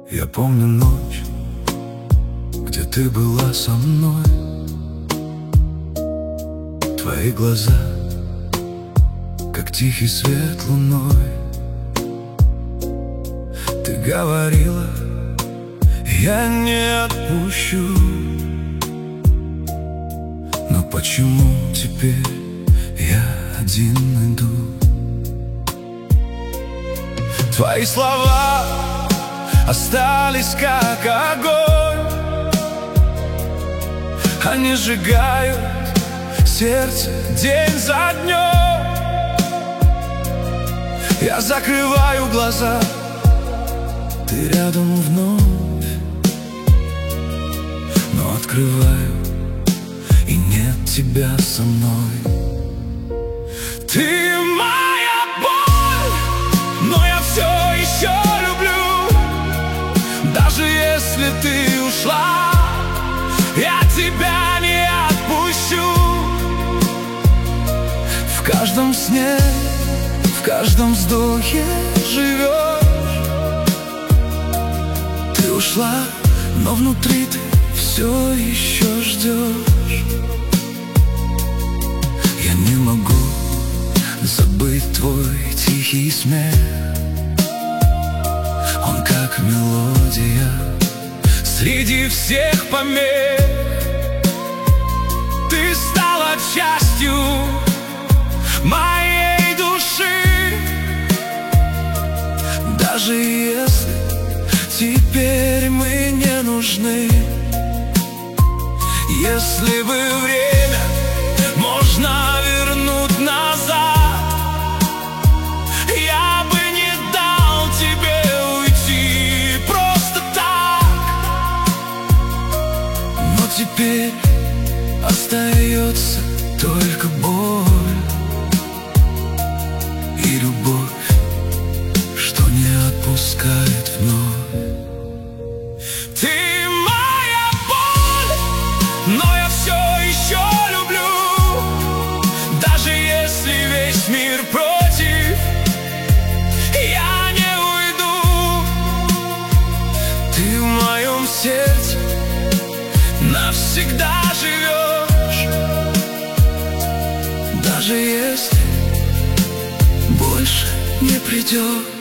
Я помню ночь, где ты была со мной. Твои глаза, как тихий свет луной. Ты говорила, я не отпущу. Но почему теперь я один иду? Твои слова остались как огонь. Они сжигают сердце день за днем. Я закрываю глаза, ты рядом вновь. Но открываю, и нет тебя со мной. Ты моя боль, но я все еще люблю. Даже если ты ушла, я тебя не отпущу. В каждом сне, в каждом вздохе живешь. Ты ушла, но внутри ты все еще ждешь. Я не могу забыть твой тихий смех. Он как мелодия среди всех помех. Ты стала частью моей души. Даже если теперь мы не нужны. Если бы время можно вернуть назад, я бы не дал тебе уйти просто так. Но теперь остается только боль и любовь, что не отпускает вновь. Ты моя боль, но я все еще люблю. Даже если весь мир против, я не уйду. Ты в моем сердце навсегда живешь. Даже если больше не придешь.